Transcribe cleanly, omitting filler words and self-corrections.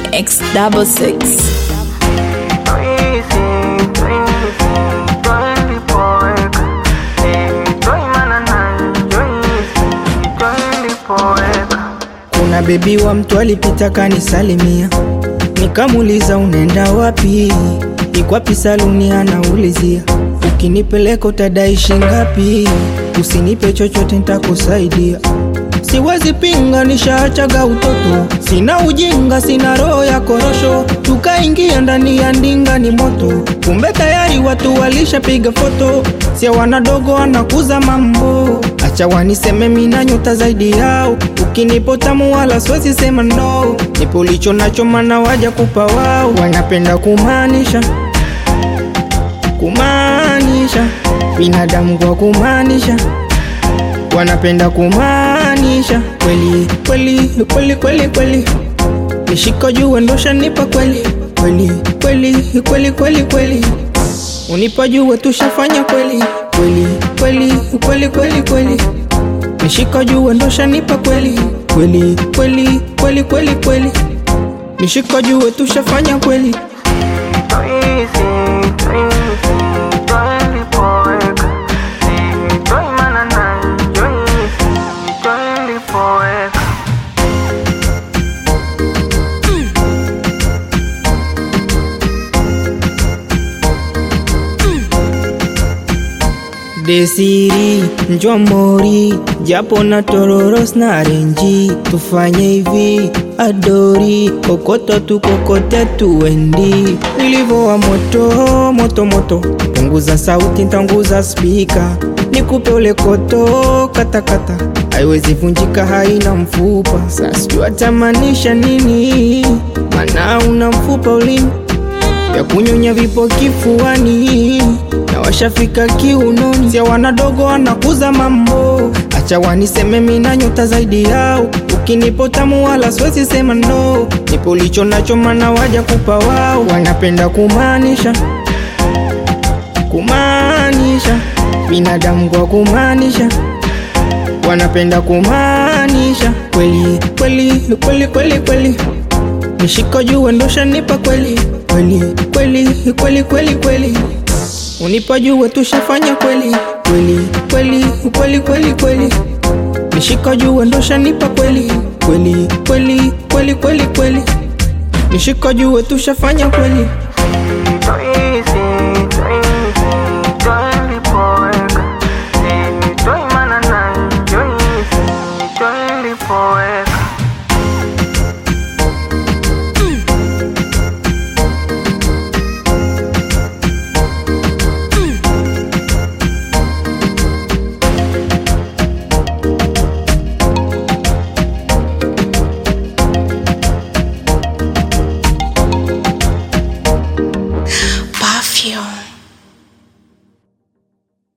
Genie X66. Kuna bebi wa mtu alipita kanisalimia, nikamuuliza unaenda wapi? Iko wapi saluni? Anaulizia ukinipeleka utadai shingapi? Usinipe chochote nitakusaidia. Siwezi pinga, nishaachaga utoto, sina ujinga, sina roho ya korosho. Tukaingia ndani ya ndinga ni moto, kumbe tayari watu walishapiga foto. Sia wanadogo wanakuza mambo, acha waniseme mina nyota zaidi yao. Ukinipo tamu wala siwezi sema no, nipo licho nacho mana waja kupa wao. Wanapenda kumaanisha, kumaanisha, binadamu kwa kumaanisha. Wanapenda kumaanisha, kweli, kweli, kweli, kweli, kweli. Nishiko juu endosha nipa kweli, kweli, kweli, kweli, kweli, kweli. Unipa juu tushafanya kweli, kweli, kweli, kweli, kweli, kweli. Nishiko juu endosha nipa kweli, kweli, kweli, kweli, kweli, kweli. Nishiko juu tushafanya kweli. Desiri, njomori, japo na tororos na renji. Tufanye hivi, adori, kokoto tu kokote tuendi. Nilivo wa moto, moto, moto, punguza sauti ntanguza speaker. Nikupe ule koto, kata kata, haiwezi vunjika haina mfupa. Sasa tamanisha nini? Mana una mfupa ulimi, ya kunyonya vipo kifuani, na washafika kiunoni. Sia wanadogo wanakuza mambo, acha waniseme mina nyota zaidi yao. Ukinipo tamu wala siwezi sema no, nipo licho nacho mana waja kupa wao. Wanapenda kumaanisha, kumaanisha, binadamu kwa kumaanisha. Wanapenda kumaanisha, kweli, kweli, kweli, kweli, kweli. Nishiko juu endosha nipa kweli, kweli, kweli, kweli, kweli, kweli. Unipa juu tushafanya kweli, kweli, kweli, kweli, kweli, kweli. Nishiko juu endosha nipa kweli, kweli, kweli, kweli, kweli, kweli. Nishiko juu tushafanya kweli.